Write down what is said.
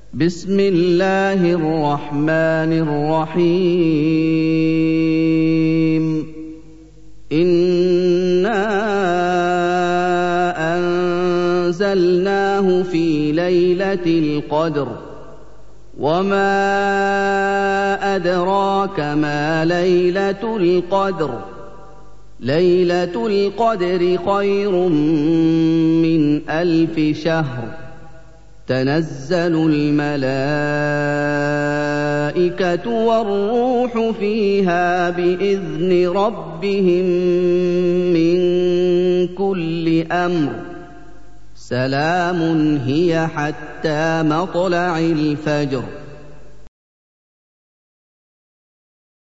بسم الله الرحمن الرحيم إنا أنزلناه في ليلة القدر وما أدراك ما ليلة القدر ليلة القدر خير من 1000 شهر تنزل الملائكة والروح فيها بإذن ربهم من كل أمر سلام هي حتى مطلع الفجر